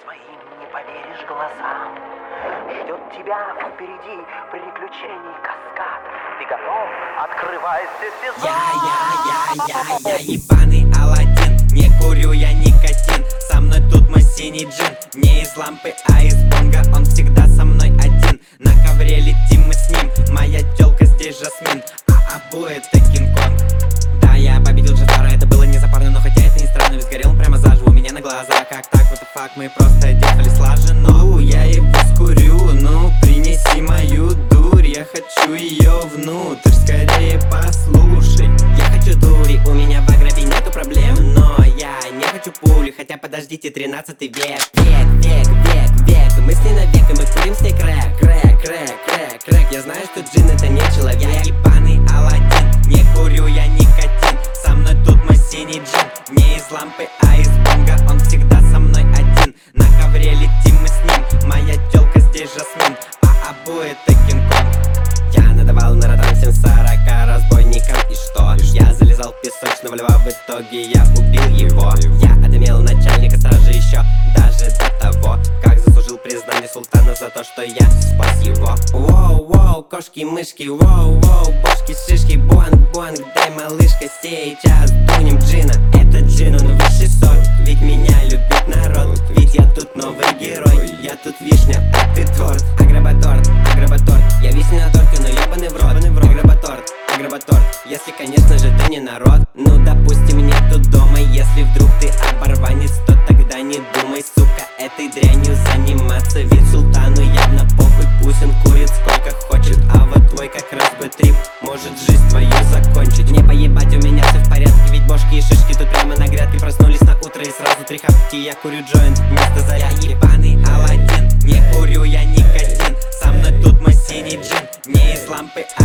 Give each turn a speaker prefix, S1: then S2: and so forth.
S1: своим не поверишь глазам. Ждет тебя впереди приключений каскад. Ты готов? Открывайся сезон.
S2: Я ебаный Аладдин. Не курю я никотин. Со мной тут мой синий джин. Не из лампы, а из бонга. Он всегда со мной один. На ковре летим мы с ним. Моя тёлка здесь Жасмин, а обои это Кинг-Конг. Да, я победил Джафара, это было не запарно. Но хотя это не странно, ведь сгорел он прямо заживо у меня на глазах. Как так, what the fuck, мы просто действовали слаженно. Я его скурю, ну принеси мою дурь. Я хочу ее внутрь, скорее послушай. Я хочу дури, у меня в агробе нету проблем. Но я не хочу пули, хотя подождите, 13 век. Век, мы с ней навек, и мы курим с ней крэк. Я знаю, что джин это не человек. Я ебаный Аладдин, не курю я никотин. Со мной тут мой синий джин. Не из лампы, а из бонга. Он всегда со мной один. На ковре летим мы с ним. Моя тёлка здесь Жасмин, а обои это Кинг-Конг. Я надавал на ротан всем 40 разбойникам. И что? Я залезал в песочного льва, в итоге я убил его. Я отымел начальника стражи еще даже до того, как заслужил признание султана за то, что я спас его. Воу, кошки-мышки, воу, бошки-шишки, буанг, дай, малышка, сейчас дунем джина. Это джин, он выше сот, ведь меня любит народ. Ведь я тут новый герой, я тут вишня, а ты торт. Агробаторт, я вишня на торте, но ебаный в рот. Агробаторт, если, конечно же, ты не народ. Ну, допустим, нету дома. Если вдруг ты оборванец, то тогда не думай, сука, этой дрянью заниматься. Ведь султану явно похуй, пусть он курит сколько хочет. А вот твой как раз бы трип может жизнь твою закончить. Не поебать, у меня все в порядке, ведь бошки и шишки тут прямо на грядке. Проснулись на утро и сразу 3 хапки. Я курю джойнт вместо зарядки. Ебаный Аладдин, не курю я никотин. Со мной тут мой синий джин. Не из лампы,